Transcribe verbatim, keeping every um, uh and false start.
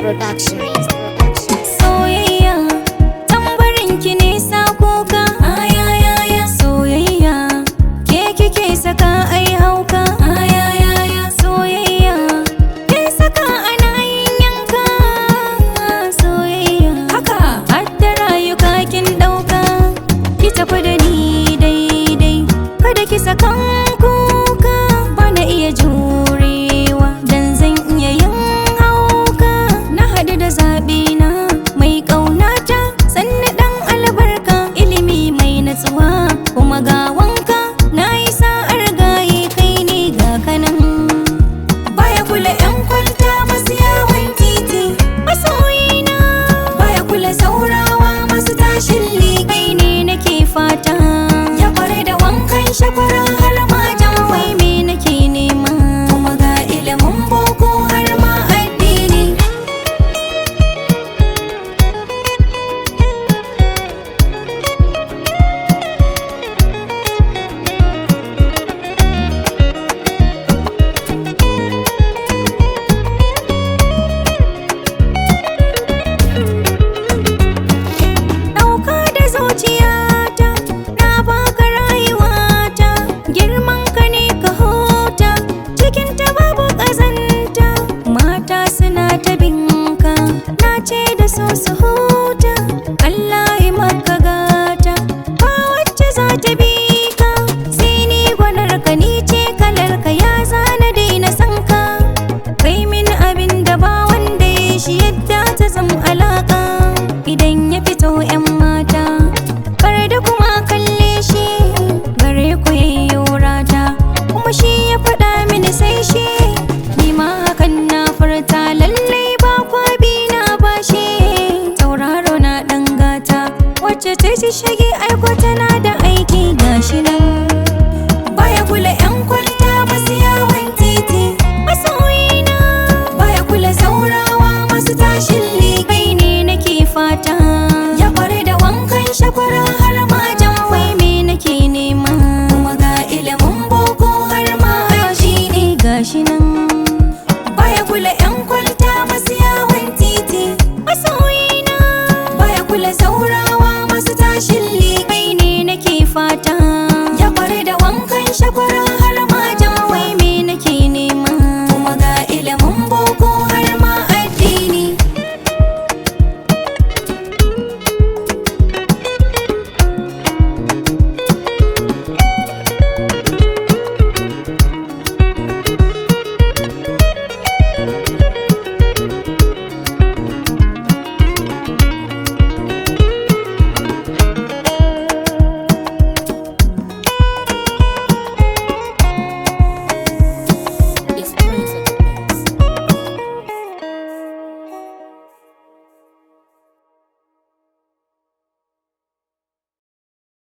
Production. Soyayya tambarin ki ne sa kuka, ayayaya. Soyayya ke kike saka ai hauka, ayayaya. Soyayya ke saka ana yin yanka, soyayya haka hadda rayuka kin dauka. Ki tafi da ni daidai, kada ki saka kuka. Bana iya jurewa dan zan iya yin hauka. Na hadu da zaɓi na mai ƙaunata, sannu ɗan albarka, ilimi mai natsuwa kuma ga wanka.